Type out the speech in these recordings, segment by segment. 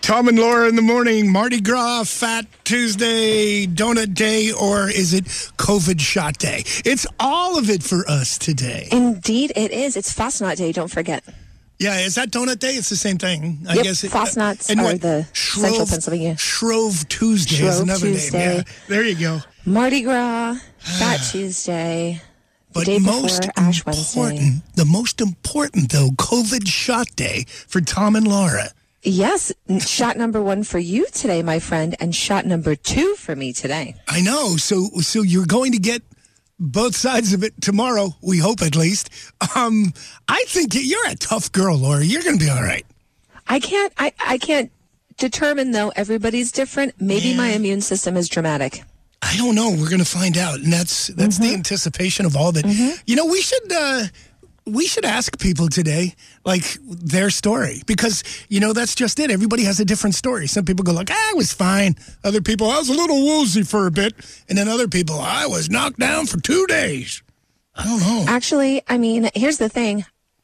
Tom and Laura in the morning. Mardi Gras, Fat Tuesday, Donut Day, or is it COVID shot day? It's all of it for us today. Indeed, it is. It's Fastnacht Day, don't forget. Yeah, is that Donut Day? It's the same thing. I guess Fastnachts are the Central Pennsylvania. Shrove Tuesday is another Tuesday. name. Yeah, there you go. Mardi Gras, Fat Tuesday, the day before Ash Wednesday. The most important, though, COVID shot day for Tom and Laura. Yes, shot number 1 for you today, my friend, and shot number 2 for me today. I know. So you're going to get both sides of it tomorrow, we hope at least. I think you're a tough girl, Laura. You're going to be all right. I can't determine, though. Everybody's different. Maybe my immune system is dramatic. I don't know. We're going to find out. And that's the anticipation of all that. You know, we should ask people today, like, their story. Because, you know, that's just it. Everybody has a different story. Some people go like, I was fine. Other people, I was a little woozy for a bit. And then other people, I was knocked down for 2 days. I don't know. Actually, I mean, here's the thing.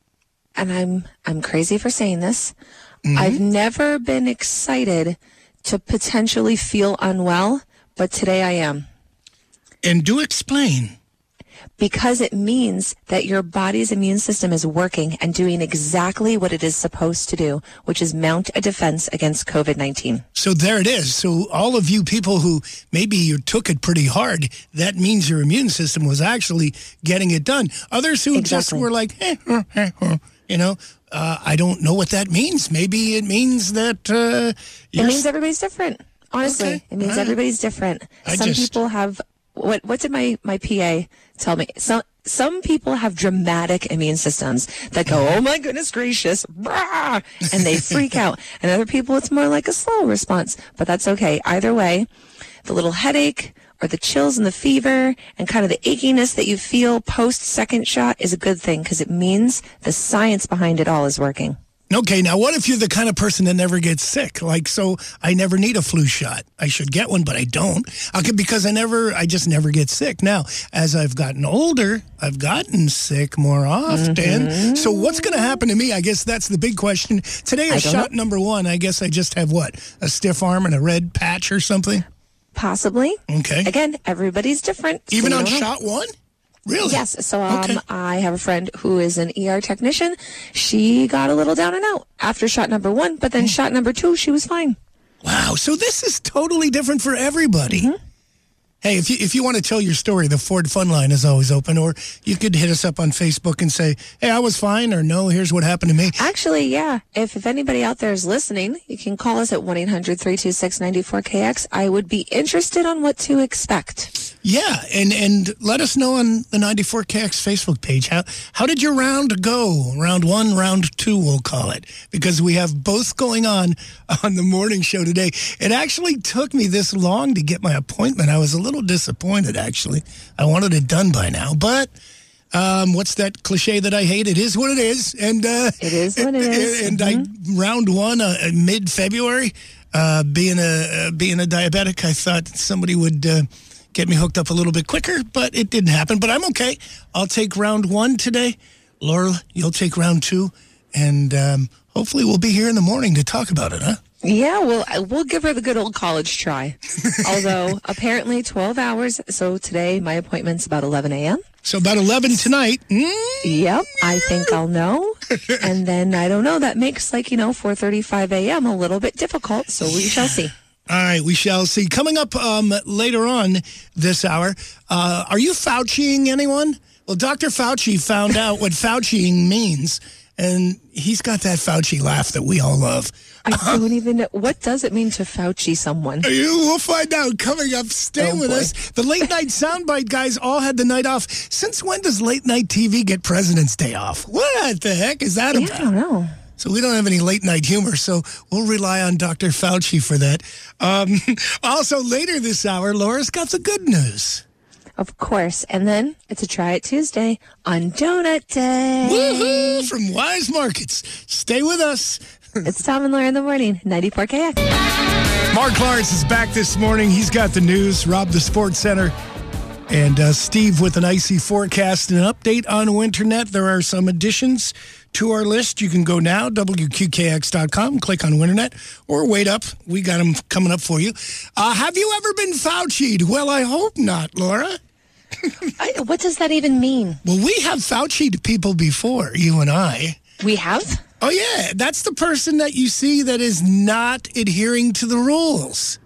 And I'm crazy for saying this. I've never been excited to potentially feel unwell, but today I am. And do explain. Because it means that your body's immune system is working and doing exactly what it is supposed to do, which is mount a defense against COVID-19. So there it is. So all of you people who maybe you took it pretty hard, that means your immune system was actually getting it done. Others who just were like, you know, I don't know what that means. Maybe it means that... it means everybody's different. Honestly, okay. It means everybody's different. Some people have... What did my PA tell me? Some people have dramatic immune systems that go, oh my goodness gracious, brah, and they freak out. And other people, it's more like a slow response, but that's okay. Either way, the little headache or the chills and the fever and kind of the achiness that you feel post second shot is a good thing because it means the science behind it all is working. Okay, now what if you're the kind of person that never gets sick? Like, so I never need a flu shot. I should get one, but I don't. Because I just never get sick. Now, as I've gotten older, I've gotten sick more often. So what's going to happen to me? I guess that's the big question. Today is shot number 1. I guess I just have what? A stiff arm and a red patch or something? Possibly. Okay. Again, everybody's different. Even on shot 1? Really? Yes. So I have a friend who is an ER technician. She got a little down and out after shot number 1, but then shot number 2, she was fine. Wow. So this is totally different for everybody. Hey, if you want to tell your story, the Ford Fun Line is always open, or you could hit us up on Facebook and say, hey, I was fine, or no, here's what happened to me. Actually, yeah. If anybody out there is listening, you can call us at 1-800-326-94KX. I would be interested on what to expect. Yeah, and let us know on the 94KX Facebook page. How did your round go? Round 1, round 2, we'll call it, because we have both going on the morning show today. It actually took me this long to get my appointment. I was a little disappointed, actually. I wanted it done by now, but what's that cliche that I hate? It is what it is, and it is what it is. And round 1, mid-February, being a diabetic, I thought somebody would get me hooked up a little bit quicker, but it didn't happen. But I'm okay. I'll take round 1 today. Laura, you'll take round 2, and hopefully we'll be here in the morning to talk about it, huh? Yeah, we'll give her the good old college try. Although, apparently 12 hours. So today, my appointment's about 11 a.m. So about 11 tonight. Yep, I think I'll know. And then, I don't know, that makes 4:35 a.m. a little bit difficult. So we shall see. All right, we shall see. Coming up later on this hour, are you Fauciing anyone? Well, Dr. Fauci found out what Fauciing means, and he's got that Fauci laugh that we all love. I don't even know. What does it mean to Fauci someone? We'll find out coming up. Stay with us. The late night soundbite guys all had the night off. Since when does late night TV get President's Day off? What the heck is that about? I don't know. So we don't have any late night humor, so we'll rely on Dr. Fauci for that. Also, later this hour, Laura's got the good news. Of course. And then it's a Try It Tuesday on Donut Day. Woohoo! From Wise Markets. Stay with us. It's Tom and Laura in the morning, 94KX. Mark Lawrence is back this morning. He's got the news. Rob the Sports Center And Steve with an icy forecast and an update on Winternet. There are some additions to our list. You can go now, WQKX.com, click on Winternet, or wait up. We got them coming up for you. Have you ever been Fauci'd? Well, I hope not, Laura. What does that even mean? Well, we have Fauci'd people before, you and I. We have? Oh, yeah. That's the person that you see that is not adhering to the rules.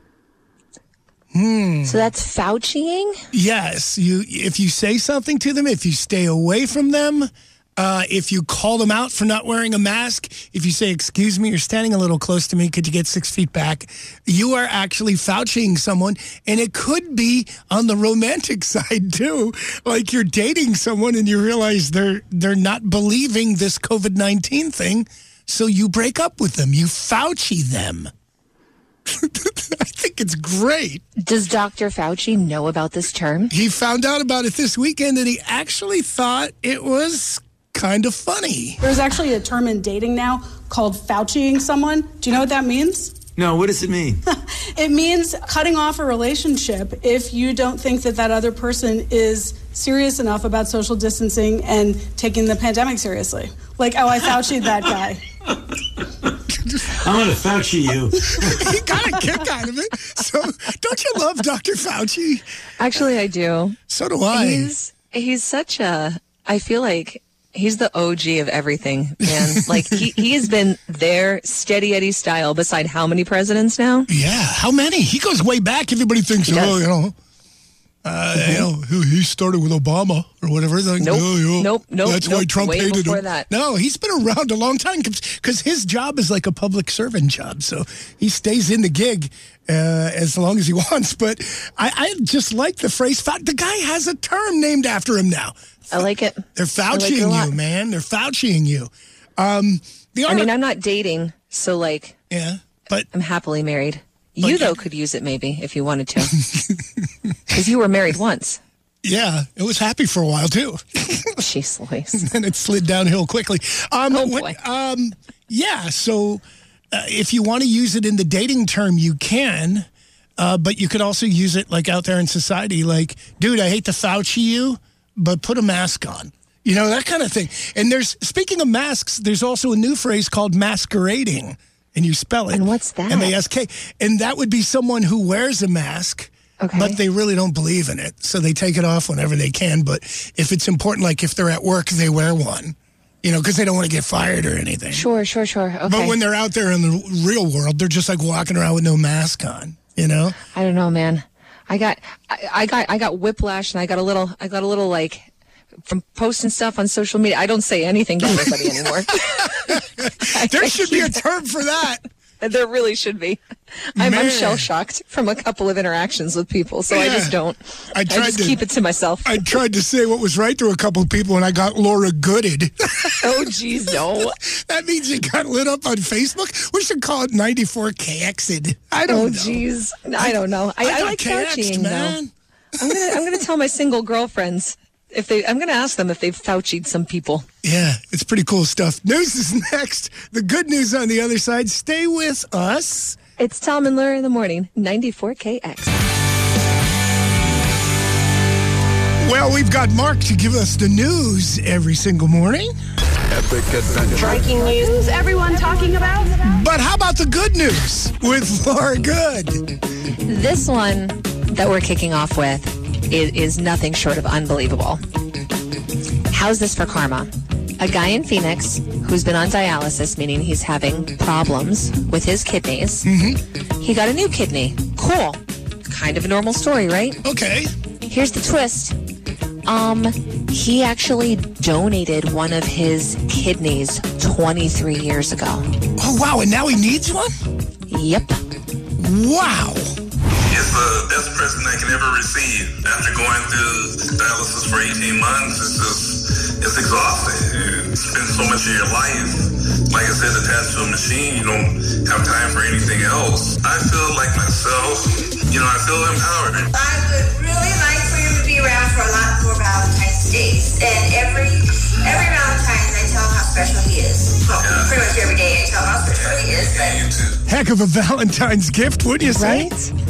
So that's Fauciing? Yes. If you say something to them, if you stay away from them, if you call them out for not wearing a mask, if you say, excuse me, you're standing a little close to me, could you get 6 feet back? You are actually Fauciing someone, and it could be on the romantic side, too. Like you're dating someone and you realize they're not believing this COVID-19 thing, so you break up with them. You Fauci them. I think it's great. Does Dr. Fauci know about this term? He found out about it this weekend, and he actually thought it was kind of funny. There's actually a term in dating now called Fauciing someone. Do you know what that means? No, what does it mean? It means cutting off a relationship if you don't think that other person is serious enough about social distancing and taking the pandemic seriously. Like, oh, I Fauci'd that guy. I'm going to Fauci you. He got a kick out of it. So, don't you love Dr. Fauci? Actually, I do. So do I. He's such a, I feel like he's the OG of everything, man. Like, he has been there, steady Eddie style, beside how many presidents now? Yeah, how many? He goes way back. Everybody thinks, he started with Obama or whatever. Like, nope. That's why Trump way hated him. That. No, he's been around a long time because his job is like a public servant job. So he stays in the gig as long as he wants. But I just like the phrase. The guy has a term named after him now. I like it. They're Fauciing you, man. They're Fauciing you. I'm not dating, so like, yeah, but I'm happily married. You, though, could use it maybe if you wanted to. Because you were married once. Yeah, it was happy for a while, too. Jeez Louise. And it slid downhill quickly. Boy. Yeah, so if you want to use it in the dating term, you can. But you could also use it like out there in society. Like, dude, I hate to Fauci you, but put a mask on. You know, that kind of thing. And speaking of masks, there's also a new phrase called masquerading. And you spell it. And what's that? M-A-S-K. And that would be someone who wears a mask, but they really don't believe in it. So they take it off whenever they can. But if it's important, like if they're at work, they wear one, because they don't want to get fired or anything. Sure. Okay. But when they're out there in the real world, they're just like walking around with no mask on, I don't know, man. I got whiplash, and I got a little like, from posting stuff on social media. I don't say anything to anybody anymore. There should be a term for that. There really should be. I'm shell-shocked from a couple of interactions with people, so I just don't. I just keep it to myself. I tried to say what was right to a couple of people, and I got Laura Gooded. Oh, geez, no. That means you got lit up on Facebook? We should call it 94KX'd. I don't know. Oh, geez. I don't know. I like Fauciing, though. I'm gonna tell my single girlfriends. I'm going to ask them if they've Fauci'd some people. Yeah, it's pretty cool stuff. News is next. The good news on the other side. Stay with us. It's Tom and Laura in the morning, 94KX. Well, we've got Mark to give us the news every single morning. Epic adventure. Breaking news everyone talking about. But how about the good news with Laura Good? This one that we're kicking off with is nothing short of unbelievable. How's this for karma? A guy in Phoenix who's been on dialysis, meaning he's having problems with his kidneys. Mm-hmm. He got a new kidney. Cool. Kind of a normal story, right? Okay. Here's the twist. He actually donated one of his kidneys 23 years ago. Oh, wow. And now he needs one? Yep. Wow. It's the best present I can ever receive. After going through dialysis for 18 months, it's exhausting. You spend so much of your life, like I said, attached to a machine. You don't have time for anything else. I feel like myself. I feel empowered. I would really like for him to be around for a lot more Valentine's Days. And every Valentine's, I tell him how special he is. Well, pretty much every day I tell him how special he is. Heck of a Valentine's gift, wouldn't you say? Right?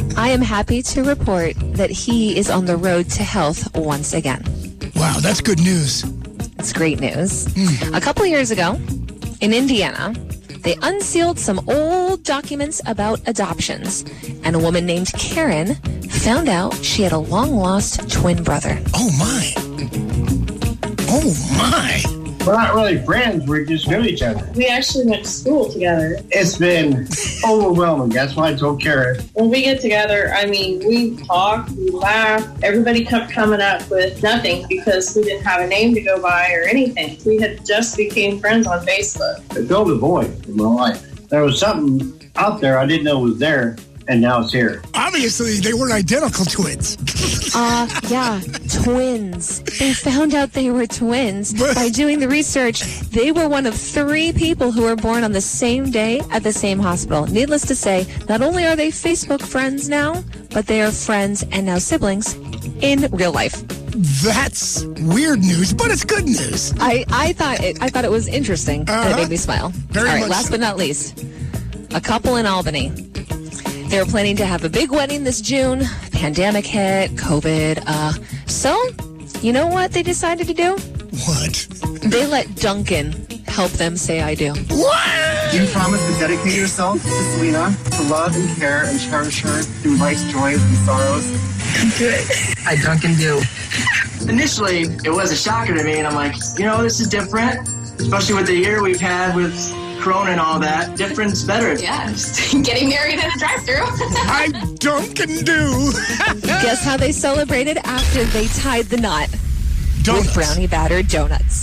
I am happy to report that he is on the road to health once again. Wow, that's good news. It's great news. A couple of years ago, in Indiana, they unsealed some old documents about adoptions, and a woman named Karen found out she had a long-lost twin brother. Oh, my. Oh, my. We're not really friends. We just knew each other. We actually went to school together. It's been overwhelming. That's why I told Karen. When we get together, I mean, we talk, we laugh. Everybody kept coming up with nothing because we didn't have a name to go by or anything. We had just became friends on Facebook. I filled a void in my life. There was something out there I didn't know was there, and now it's here. Obviously, they were identical twins. Yeah, twins. They found out they were twins by doing the research. They were one of 3 people who were born on the same day at the same hospital. Needless to say, not only are they Facebook friends now, but they are friends and now siblings in real life. That's weird news, but it's good news. I thought it was interesting, and it made me smile. Very All right, much last so. but not least, a couple in Albany. They were planning to have a big wedding this June. Pandemic hit, COVID. So, you know what they decided to do? What? They let Duncan help them say I do. What? Do you promise to dedicate yourself to Selena, to love and care and cherish her through life's joys and sorrows? Good. I Duncan do. Initially, it was a shocker to me, and I'm like, this is different, especially with the year we've had with Corona and all that. Different's better. Yeah, just getting married in a drive-thru. I Duncan do. Guess how they celebrated after they tied the knot? Donuts. With brownie battered donuts.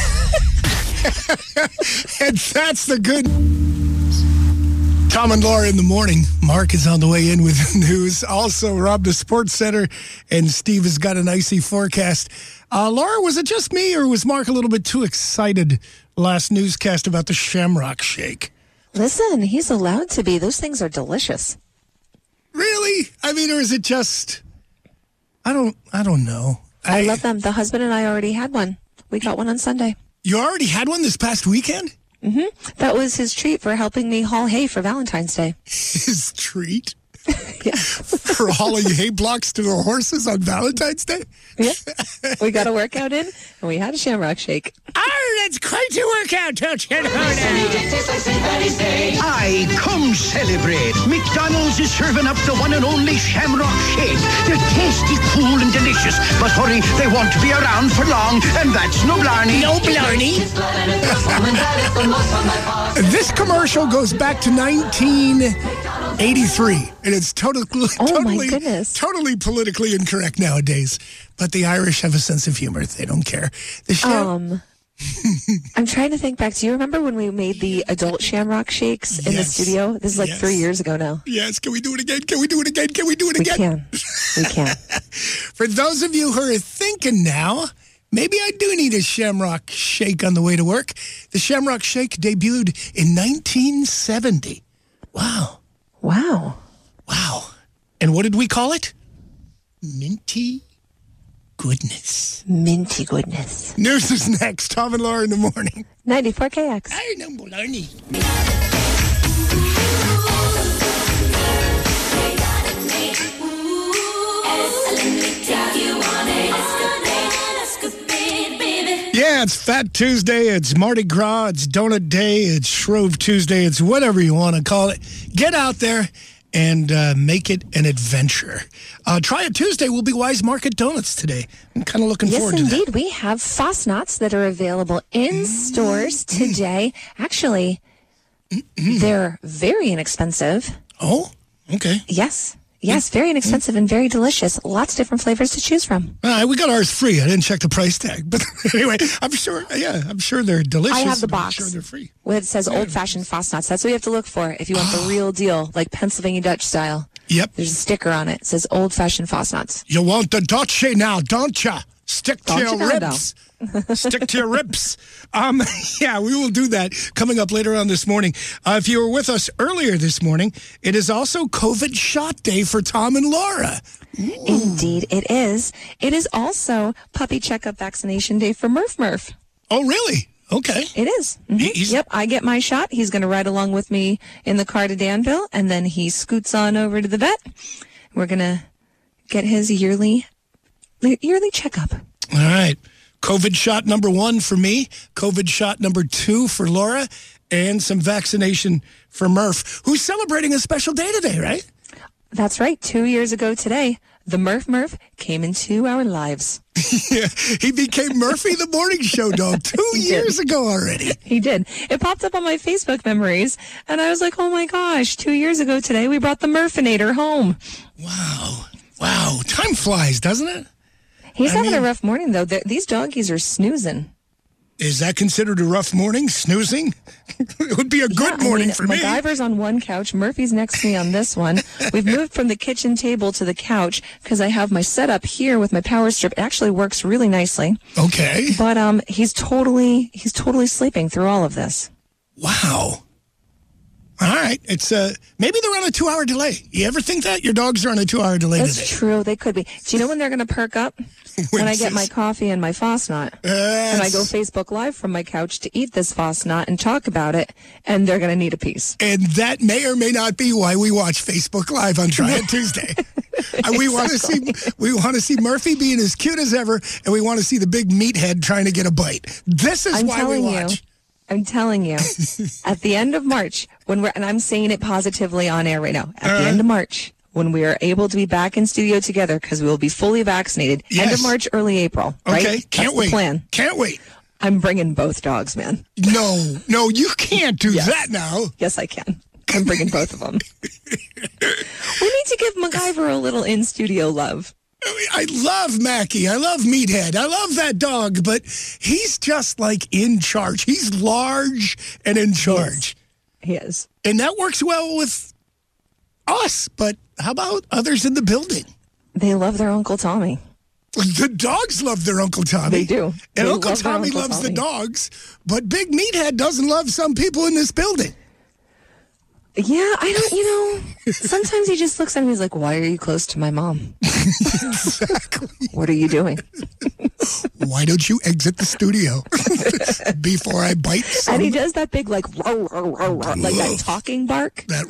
And that's the good. Tom and Laura in the morning. Mark is on the way in with the news. Also, Rob, the Sports Center, and Steve has got an icy forecast. Laura, was it just me, or was Mark a little bit too excited last newscast about the Shamrock Shake? Listen, he's allowed to be. Those things are delicious. Really? I mean, or is it just? I don't know. I love them. The husband and I already had one. We got one on Sunday. You already had one this past weekend? Mm-hmm. That was his treat for helping me haul hay for Valentine's Day. His treat? Yeah. For hauling hay blocks to the horses on Valentine's Day? Yeah. We got a workout in, and we had a Shamrock Shake. Oh, that's quite a workout, don't you know? Aye, come celebrate. McDonald's is serving up the one and only Shamrock Shake. They're tasty, cool, and delicious. But hurry, they won't be around for long, and that's no blarney. No blarney. This commercial goes back to 1983, and it's totally politically incorrect nowadays. But the Irish have a sense of humor. They don't care. I'm trying to think back. Do you remember when we made the adult Shamrock Shakes in the studio? This is like 3 years ago now. Yes. Can we do it again? Can we do it again? Can we do it again? We can. For those of you who are thinking now, maybe I do need a Shamrock Shake on the way to work. The Shamrock Shake debuted in 1970. Wow. And what did we call it? Minty goodness. Minty goodness. News is next. Tom and Laura in the morning. 94 KX. I know, Bologna. Yeah, it's Fat Tuesday, it's Mardi Gras, it's Donut Day, it's Shrove Tuesday, it's whatever you want to call it. Get out there and make it an adventure. Try It Tuesday will be Wise Market Donuts today. I'm kind of looking forward to that. Yes, indeed. We have Fosnots that are available in stores today. Actually, they're very inexpensive. Oh, okay. Yes, very inexpensive and very delicious. Lots of different flavors to choose from. We got ours free. I didn't check the price tag. But anyway, I'm sure they're delicious. I have the box. I'm sure they're free. Where it says old-fashioned Fosnots. That's what you have to look for if you want the real deal, like Pennsylvania Dutch style. Yep. There's a sticker on it. It says old-fashioned Fosnots. You want the Dutch now, don't you? Stick to your ribs. Stick to your ribs. We will do that coming up later on this morning. If you were with us earlier this morning, it is also COVID shot day for Tom and Laura. Ooh. Indeed, it is. It is also puppy checkup vaccination day for Murph. Oh, really? Okay. It is. Mm-hmm. Yep, I get my shot. He's going to ride along with me in the car to Danville, and then he scoots on over to the vet. We're going to get his yearly checkup. All right. COVID shot number 1 for me, COVID shot number 2 for Laura, and some vaccination for Murph, who's celebrating a special day today, right? That's right. 2 years ago today, the Murph came into our lives. Yeah, he became Murphy the Morning Show dog 2 years ago already. He did. It popped up on my Facebook memories, and I was like, oh my gosh, 2 years ago today, we brought the Murphinator home. Wow. Time flies, doesn't it? He's having a rough morning, though. These doggies are snoozing. Is that considered a rough morning, snoozing? It would be a good morning for me. MacGyver's on one couch. Murphy's next to me on this one. We've moved from the kitchen table to the couch because I have my setup here with my power strip. It actually works really nicely. Okay. But he's totally sleeping through all of this. Wow. All right. It's maybe they're on a 2-hour delay. You ever think that? Your dogs are on a 2-hour delay today. That's true. They could be. Do you know when they're going to perk up? When I get my coffee and my Fosnot. And I go Facebook Live from my couch to eat this Fosnot and talk about it, and they're going to need a piece. And that may or may not be why we watch Facebook Live on Try It Tuesday. We want to see Murphy being as cute as ever, and we want to see the big meathead trying to get a bite. This is why we watch. I'm telling you, at the end of March, and I'm saying it positively on air right now, at the end of March, when we are able to be back in studio together, because we will be fully vaccinated, end of March, early April, right? Okay, can't wait. The plan. Can't wait. I'm bringing both dogs, man. No, you can't do that now. Yes, I can. I'm bringing both of them. We need to give MacGyver a little in-studio love. I love Mackie. I love Meathead. I love that dog, but he's just like in charge. He's large and in charge. He is. And that works well with us, but how about others in the building? They love their Uncle Tommy. The dogs love their Uncle Tommy. They do. And Uncle Tommy loves the dogs, but Big Meathead doesn't love some people in this building. Yeah, sometimes he just looks at me, he's like, why are you close to my mom? Exactly. What are you doing? Why don't you exit the studio before I bite some? And he does that big, like that talking bark. That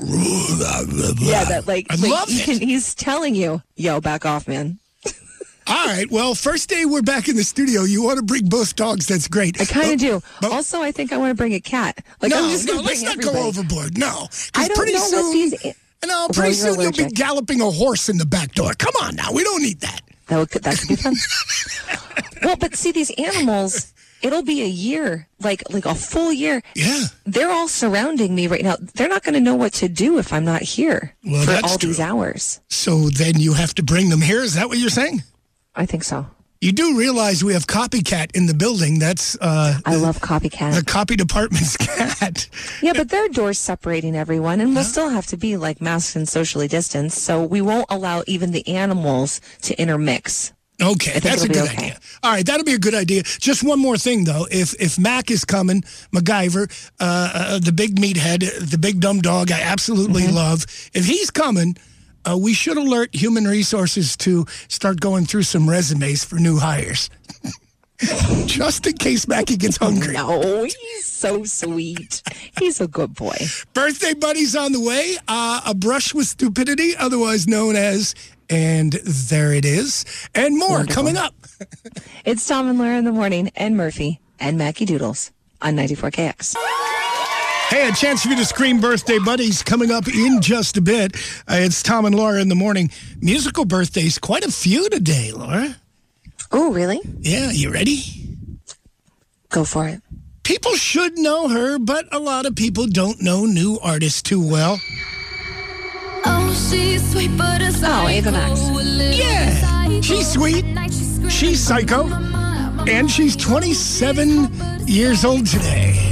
I love it. He's telling you, yo, back off, man. All right. Well, first day we're back in the studio. You want to bring both dogs. That's great. I kind of do. Also, I think I want to bring a cat. Let's not go overboard. No. I don't know what these... Pretty soon you'll be galloping a horse in the back door. Come on now. We don't need that. That could be fun. Well, but see, these animals, it'll be a year, like a full year. Yeah. They're all surrounding me right now. They're not going to know what to do if I'm not here for all these hours. So then you have to bring them here? Is that what you're saying? I think so. You do realize we have Copycat in the building. That's I love Copycat. The copy department's cat. Yeah, but there are doors separating everyone, and we'll still have to be like masked and socially distanced, so we won't allow even the animals to intermix. Okay, that's a good idea. All right, that'll be a good idea. Just one more thing, though. If Mac is coming, MacGyver, the big meathead, the big dumb dog I absolutely love, if he's coming... we should alert Human Resources to start going through some resumes for new hires. Just in case Mackie gets hungry. No, he's so sweet. He's a good boy. Birthday buddies on the way. A brush with stupidity, otherwise known as... And there it is. And more coming up. It's Tom and Laura in the morning, and Murphy, and Mackie Doodles on 94KX. Hey, a chance for you to scream birthday buddies coming up in just a bit. It's Tom and Laura in the morning. Musical birthdays, quite a few today, Laura. Oh, really? Yeah, you ready? Go for it. People should know her, but a lot of people don't know new artists too well. Oh, she's sweet, but a psycho. Oh, Ava Max. Yeah, she's sweet. She's psycho. And she's 27 years old today.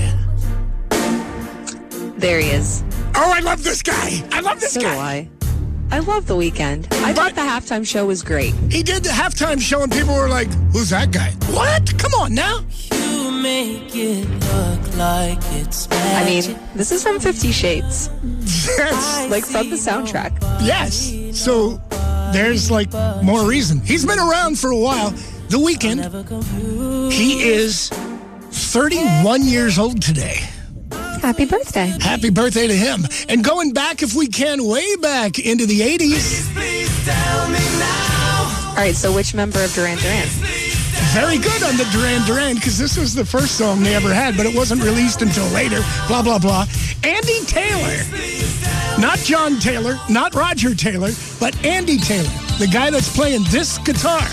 There he is. Oh, I love this guy. I love this guy. So do I. I love The Weeknd. I thought the halftime show was great. He did the halftime show and people were like, who's that guy? What? Come on now. You make it look like it's magic. I mean, this is from 50 Shades. That's like from the soundtrack. Yes. So there's like more reason. He's been around for a while. The Weeknd. He is 31 years old today. Happy birthday. Happy birthday to him. And going back, if we can, way back into the 80s. Please tell me now. All right, so which member of Duran Duran? Very good on the Duran Duran, because this was the first song they ever had, but it wasn't released until later. Blah, blah, blah. Andy Taylor. Not John Taylor, not Roger Taylor, but Andy Taylor, the guy that's playing this guitar.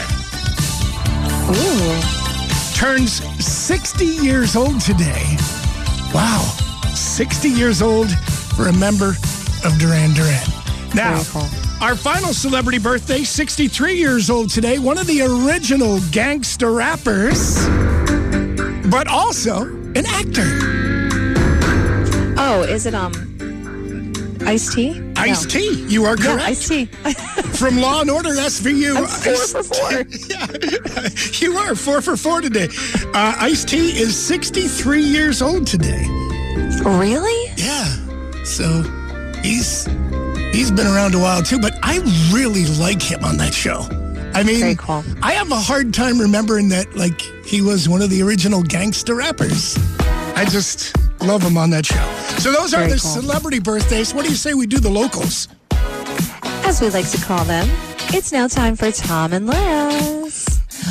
Ooh. Turns 60 years old today. Wow. 60 years old for a member of Duran Duran. Now, our final celebrity birthday, 63 years old today, one of the original gangster rappers, but also an actor. Oh, is it Ice-T? Ice-T, you are correct. Yeah, Ice-T. From Law & Order SVU. I'm 4 for 4. Yeah, you are 4 for 4 today. Ice-T is 63 years old today. Really? Yeah. So he's been around a while too, but I really like him on that show. I mean, very cool. I have a hard time remembering that, like, he was one of the original gangster rappers. I just love him on that show. So those are the celebrity birthdays. What do you say we do the locals? As we like to call them, it's now time for Tom and Laura's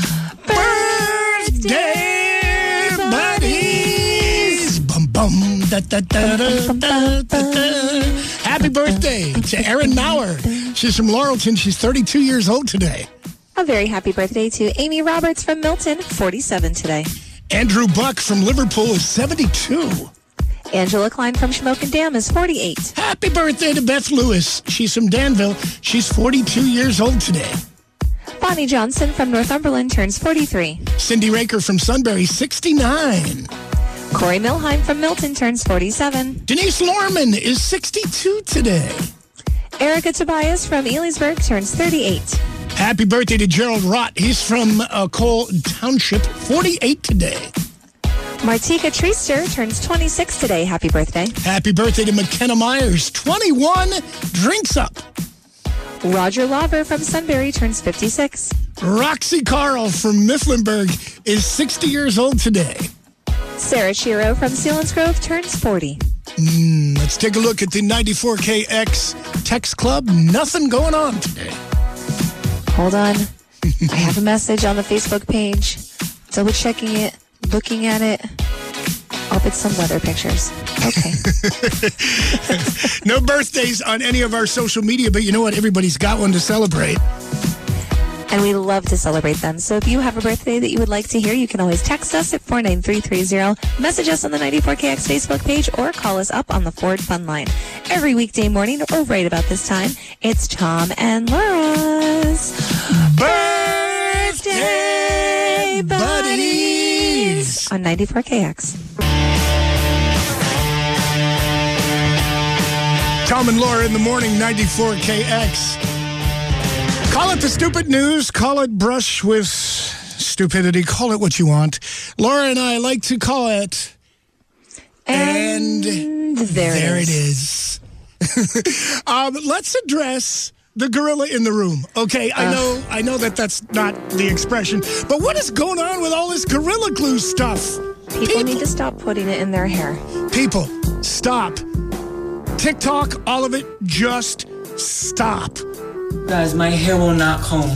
birthday buddies. Bum bum da da da da da da. Happy birthday to Erin Maurer. She's from Laurelton. She's 32 years old today. A very happy birthday to Amy Roberts from Milton, 47 today. Andrew Buck from Liverpool is 72. Angela Klein from Shamokin Dam is 48. Happy birthday to Beth Lewis. She's from Danville. She's 42 years old today. Bonnie Johnson from Northumberland turns 43. Cindy Raker from Sunbury, 69. Corey Milheim from Milton turns 47. Denise Lorman is 62 today. Erica Tobias from Elysburg turns 38. Happy birthday to Gerald Rott. He's from Cole Township, 48 today. Martika Treaster turns 26 today. Happy birthday. Happy birthday to McKenna Myers, 21. Drinks up. Roger Lauver from Sunbury turns 56. Roxy Carl from Mifflinburg is 60 years old today. Sarah Shiro from Selinsgrove turns 40. Let's take a look at the 94KX Text Club. Nothing going on today. Hold on. I have a message on the Facebook page. Double checking it, looking at it. Oh, it's some weather pictures. Okay. No birthdays on any of our social media, but you know what? Everybody's got one to celebrate. And we love to celebrate them. So if you have a birthday that you would like to hear, you can always text us at 49330, message us on the 94KX Facebook page, or call us up on the Ford Fun Line. Every weekday morning, or right about this time, it's Tom and Laura's Birthday Buddies on 94KX. Tom and Laura in the morning, 94KX. Call it the stupid news. Call it brush with stupidity. Call it what you want. Laura and I like to call it... And there it is. Let's address the gorilla in the room. Okay, I know that that's not the expression, but what is going on with all this Gorilla Glue stuff? People need to stop putting it in their hair. People, stop. TikTok, all of it, just stop. Guys, my hair will not comb.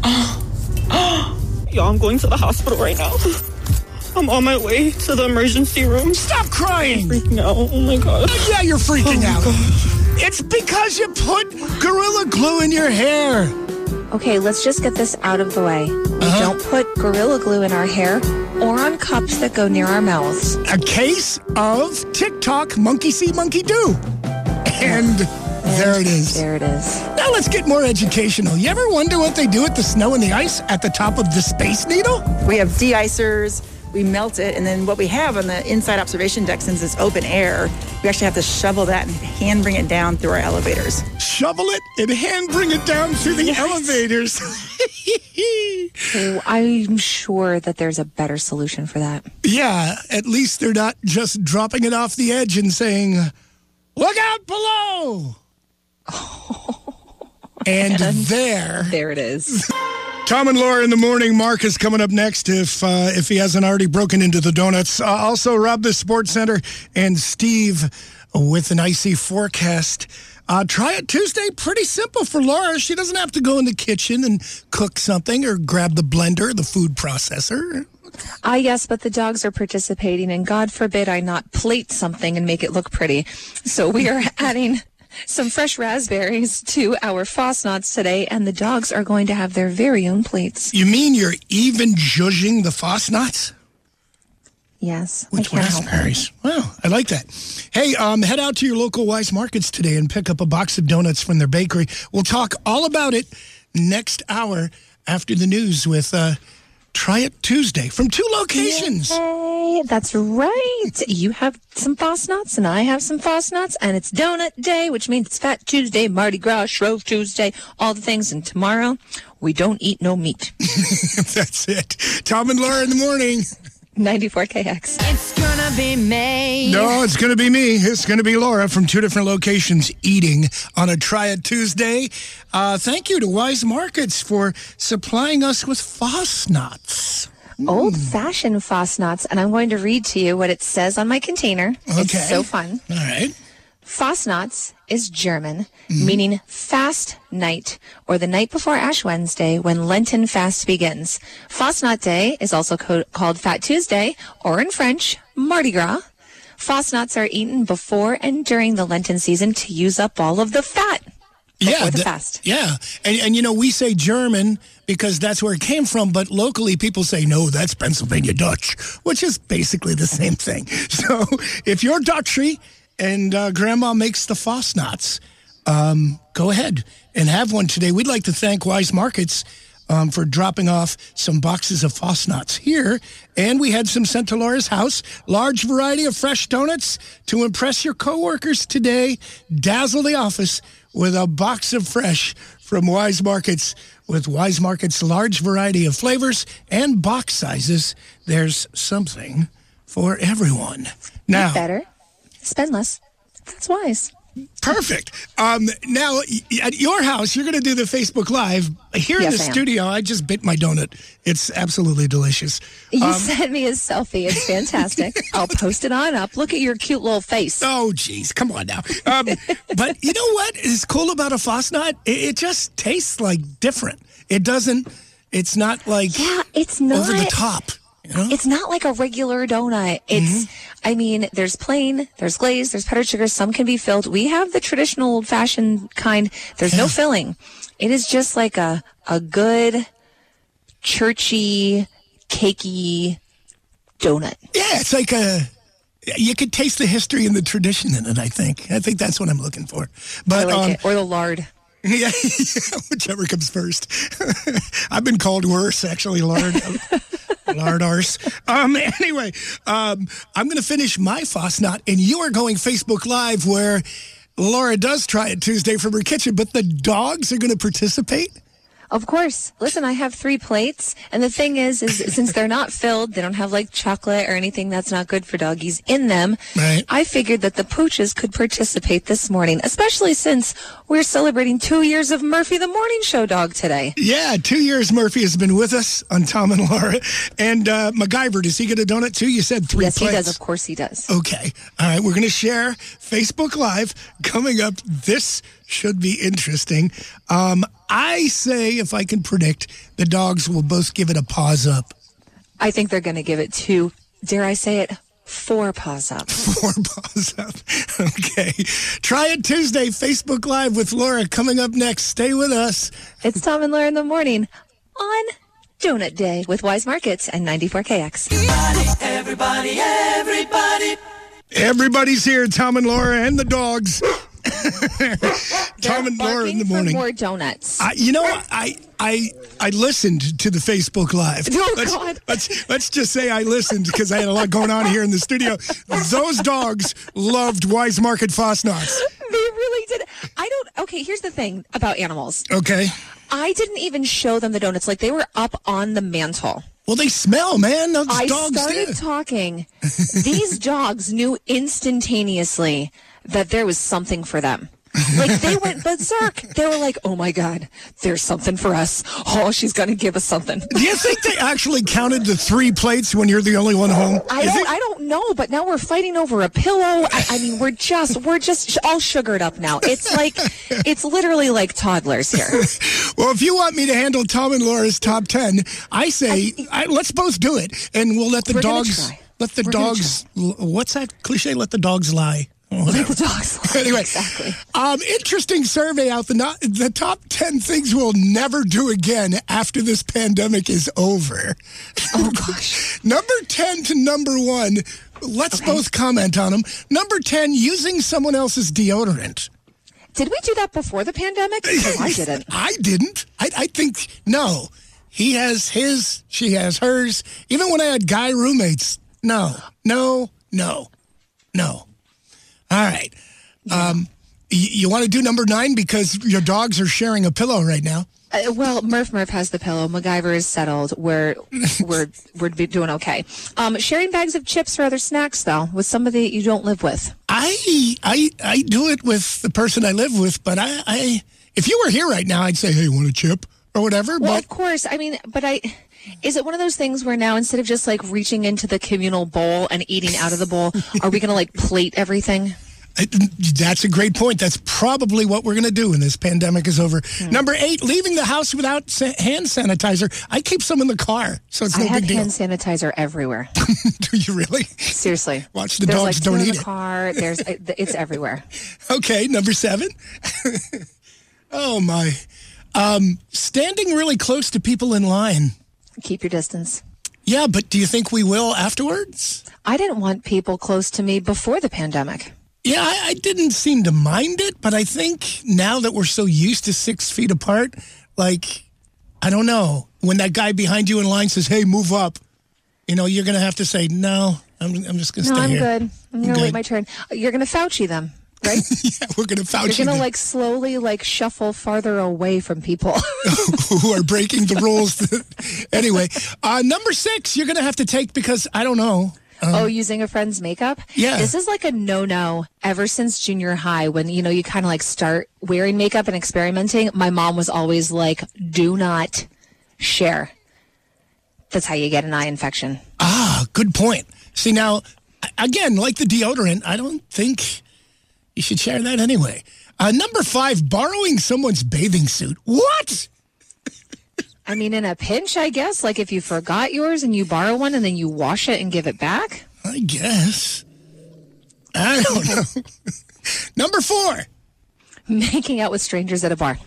Yo, I'm going to the hospital right now. I'm on my way to the emergency room. Stop crying! I'm freaking out. Oh my God. Yeah, you're freaking out. God. It's because you put Gorilla Glue in your hair. Okay, let's just get this out of the way. We don't put Gorilla Glue in our hair or on cups that go near our mouths. A case of TikTok monkey see, monkey do. And there it is. There it is. Now let's get more educational. You ever wonder what they do with the snow and the ice at the top of the Space Needle? We have de-icers. We melt it, and then what we have on the inside observation deck, since it's open air, we actually have to shovel that and hand bring it down through our elevators. Shovel it and hand bring it down through the elevators. I'm sure that there's a better solution for that. Yeah, at least they're not just dropping it off the edge and saying, "Look out below!" And there it is. Tom and Laura in the morning. Mark is coming up next if he hasn't already broken into the donuts. Also, Rob the Sports Center and Steve with an icy forecast. Try It Tuesday, pretty simple for Laura. She doesn't have to go in the kitchen and cook something or grab the blender, the food processor. Yes, but the dogs are participating, and God forbid I not plate something and make it look pretty. So we are adding some fresh raspberries to our Fosnots today, and the dogs are going to have their very own plates. You mean you're even judging the Fosnots? Yes. With raspberries. Wow, I like that. Hey, head out to your local Wise Markets today and pick up a box of donuts from their bakery. We'll talk all about it next hour after the news with Try It Tuesday from 2 locations. Yay, that's right. You have some Fosnots and I have some Fosnots, and it's Donut Day, which means it's Fat Tuesday, Mardi Gras, Shrove Tuesday, all the things. And tomorrow, we don't eat no meat. That's it. Tom and Laura in the morning. 94 KX. It's gonna be me. No, it's going to be me. It's going to be Laura from 2 different locations eating on a Try It Tuesday. Thank you to Wise Markets for supplying us with Fosnots. Old-fashioned Fosnots, and I'm going to read to you what it says on my container. Okay. It's so fun. All right. Fosnots is German, meaning fast night, or the night before Ash Wednesday when Lenten fast begins. Fosnot Day is also called Fat Tuesday, or in French, Mardi Gras. Fosnots are eaten before and during the Lenten season to use up all of the fat before the fast. Yeah, and you know, we say German because that's where it came from, but locally people say, no, that's Pennsylvania Dutch, which is basically the same thing. So if you're Dutchy and Grandma makes the Fosnots, go ahead and have one today. We'd like to thank Wise Markets for dropping off some boxes of Fosnots here. And we had some sent to Laura's house. Large variety of fresh donuts to impress your coworkers today. Dazzle the office with a box of fresh from Wise Markets. With Wise Markets' large variety of flavors and box sizes, there's something for everyone. Now, Eat better. Spend less. That's wise. Perfect. Now, at your house, you're going to do the Facebook Live. Here in the studio, I just bit my donut. It's absolutely delicious. You sent me a selfie. It's fantastic. I'll post it on up. Look at your cute little face. Oh, geez. Come on now. But you know what is cool about a Fosnot? It just tastes like different. It's not like it's not over the top. You know? It's not like a regular donut. It's, I mean, there's plain, there's glazed, there's powdered sugar. Some can be filled. We have the traditional old-fashioned kind. There's no filling. It is just like a good, churchy, cakey donut. Yeah, it's like you could taste the history and the tradition in it, I think. I think that's what I'm looking for. But I like it. Or the lard. Yeah, whichever comes first. I've been called worse, actually, lard. Lard arse. Anyway, I'm going to finish my Fosnot, and you are going Facebook Live where Laura does Try It Tuesday from her kitchen, but the dogs are going to participate? Of course. Listen, I have 3 plates, and the thing is since they're not filled, they don't have like chocolate or anything that's not good for doggies in them. Right. I figured that the pooches could participate this morning, especially since we're celebrating 2 years of Murphy the Morning Show dog today. Yeah, 2 years Murphy has been with us on Tom and Laura. And MacGyver, does he get a donut too? You said 3 plates. Yes, he does. Of course he does. Okay. All right, we're going to share Facebook Live coming up. This should be interesting. I say, if I can predict, the dogs will both give it a paws up. I think they're going to give it 2, dare I say it, 4 paws up. 4 paws up. Okay. Try It Tuesday, Facebook Live with Laura coming up next. Stay with us. It's Tom and Laura in the morning on Donut Day with Wise Markets and 94 KX. Everybody. Everybody's here. Tom and Laura and the dogs. Tom and Laura in the morning. For more donuts. You know, I listened to the Facebook Live. Oh, God. Let's just say I listened because I had a lot going on here in the studio. Those dogs loved Wise Market Fosnots. They really did. Okay, here's the thing about animals. Okay. I didn't even show them the donuts. Like, they were up on the mantle. Well, they smell, man. Those I dogs started talking. These dogs knew instantaneously that there was something for them. Like, they went berserk. They were like, oh, my God, there's something for us. Oh, she's going to give us something. Do you think they actually counted the 3 plates when you're the only one home? I don't know, but now we're fighting over a pillow. I mean, we're just all sugared up now. It's like, it's literally like toddlers here. Well, if you want me to handle Tom and Laura's top 10, I say, let's both do it. And we'll let the dogs, what's that cliche? Let the dogs lie. Let the dogs lie. Anyway, exactly. Interesting survey out. The top 10 things we'll never do again after this pandemic is over. Oh, gosh. Number 10 to number 1. Let's both comment on them. Number 10, using someone else's deodorant. Did we do that before the pandemic? Because I didn't. I didn't. I think, no. He has his, she has hers. Even when I had guy roommates, no. All right. You want to do number 9 because your dogs are sharing a pillow right now? Well, Murph has the pillow. MacGyver is settled. We're doing okay. Sharing bags of chips or other snacks, though, with somebody you don't live with. I do it with the person I live with, but I if you were here right now, I'd say, hey, want a chip or whatever. Well, of course. I mean, but is it one of those things where now instead of just like reaching into the communal bowl and eating out of the bowl, are we going to like plate everything? That's a great point. That's probably what we're going to do when this pandemic is over. Number 8, leaving the house without hand sanitizer. I keep some in the car, so it's no big deal. I have hand sanitizer everywhere. Do you really? Seriously. Watch the dogs like don't eat in the car. It's everywhere. Okay, number 7. Oh, my. Standing really close to people in line. Keep your distance. Yeah, but do you think we will afterwards? I didn't want people close to me before the pandemic. Yeah, I didn't seem to mind it, but I think now that we're so used to 6 feet apart, like, I don't know. When that guy behind you in line says, hey, move up, you're going to have to say, no, I'm just going to stay here. No, I'm good. I'm going to wait my turn. You're going to Fauci them, right? Yeah, we're going to Fauci You're going to, slowly, shuffle farther away from people. Who are breaking the rules. Anyway, number 6, you're going to have to take because, I don't know. Using a friend's makeup? Yeah. This is like a no-no ever since junior high when, you kind of start wearing makeup and experimenting. My mom was always like, do not share. That's how you get an eye infection. Ah, good point. See, now, again, like the deodorant, I don't think you should share that anyway. Number 5, borrowing someone's bathing suit. What? I mean, in a pinch, I guess, like if you forgot yours and you borrow one and then you wash it and give it back? I guess. I don't know. Number 4. Making out with strangers at a bar.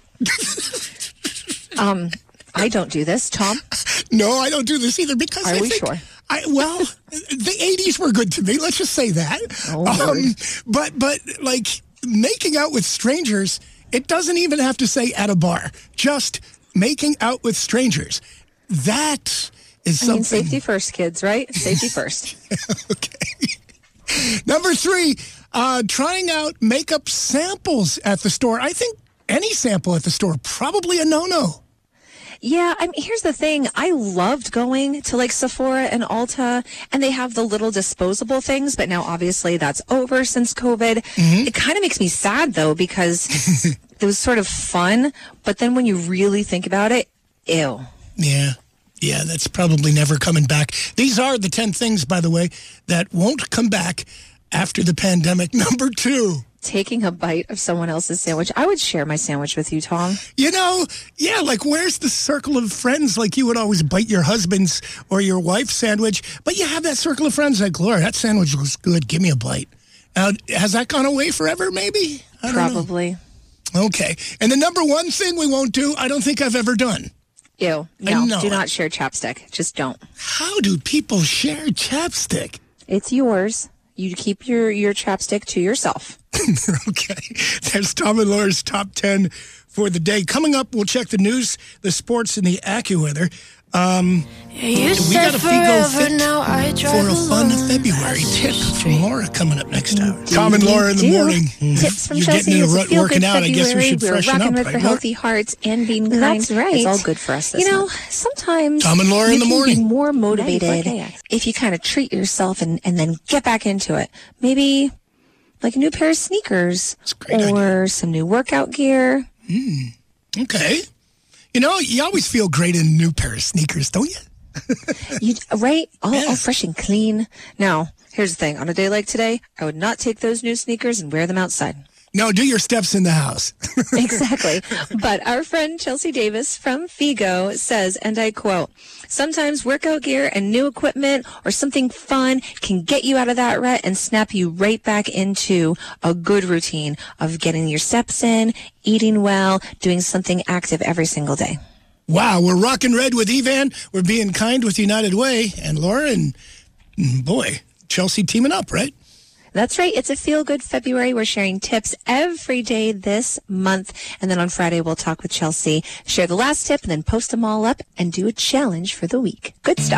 I don't do this, Tom. No, I don't do this either because Are we sure? The 80s were good to me. Let's just say that. But like making out with strangers, it doesn't even have to say at a bar. Just making out with strangers. That is something. I mean, safety first, kids, right? Safety first. Okay. Number 3, trying out makeup samples at the store. I think any sample at the store, probably a no-no. Yeah, here's the thing. I loved going to Sephora and Ulta, and they have the little disposable things, but now obviously that's over since COVID. Mm-hmm. It kind of makes me sad, though, because it was sort of fun, but then when you really think about it, ew. Yeah, that's probably never coming back. These are the 10 things, by the way, that won't come back after the pandemic. Number 2. Taking a bite of someone else's sandwich. I would share my sandwich with you, Tom. Where's the circle of friends? Like you would always bite your husband's or your wife's sandwich, but you have that circle of friends like, Laura, that sandwich looks good. Give me a bite. Has that gone away forever, maybe? Probably. Okay. And the number 1 thing we won't do, I don't think I've ever done. Ew. No, do not share chapstick. Just don't. How do people share chapstick? It's yours. You keep your chapstick to yourself. Okay. There's Tom and Laura's top 10 for the day. Coming up, we'll check the news, the sports, and the AccuWeather. We got a Figo Fit for a fun February tip from Laura coming up next hour. Tom and Laura in the morning. Tips from You're Chelsea. getting in a It's rut feel working good out. February. I guess we should freshen up, We're right, for healthy hearts and being kind. That's right. It's all good for us this month. Sometimes Tom and Laura in the morning. You can be more motivated if you kind of treat yourself and then get back into it. Maybe like a new pair of sneakers or some new workout gear. Okay. You know, you always feel great in a new pair of sneakers, don't you? Right? All fresh and clean. Now, here's the thing. On a day like today, I would not take those new sneakers and wear them outside. No, do your steps in the house. Exactly. But our friend Chelsea Davis from Figo says, and I quote, sometimes workout gear and new equipment or something fun can get you out of that rut and snap you right back into a good routine of getting your steps in, eating well, doing something active every single day. Wow, we're rocking red with Evan. We're being kind with United Way. And Laura and, boy, Chelsea teaming up, right? That's right. It's a feel-good February. We're sharing tips every day this month. And then on Friday, we'll talk with Chelsea, share the last tip, and then post them all up and do a challenge for the week. Good stuff.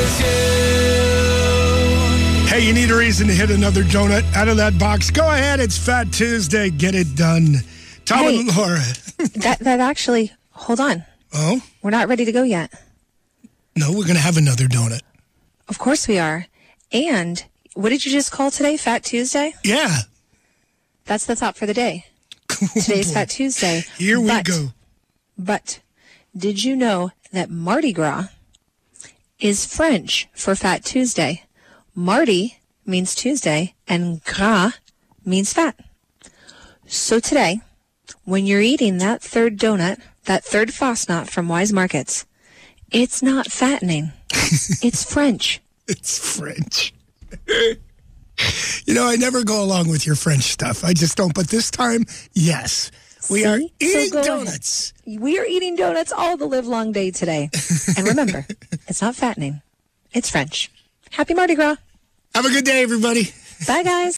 Hey, you need a reason to hit another donut out of that box. Go ahead. It's Fat Tuesday. Get it done. Tom and Laura. that actually, hold on. Oh? We're not ready to go yet. No, we're going to have another donut. Of course we are. And what did you just call today? Fat Tuesday? Yeah. That's the thought for the day. Today's Fat Tuesday. Here we go. But did you know that Mardi Gras is French for Fat Tuesday? Mardi means Tuesday and gras means fat. So today, when you're eating that third donut, that third Fosnot from Wise Markets, it's not fattening. It's French. It's French. You know, I never go along with your French stuff. I just don't. But this time, yes. We are eating donuts. We are eating donuts all the live long day today. And remember, it's not fattening. It's French. Happy Mardi Gras. Have a good day, everybody. Bye, guys.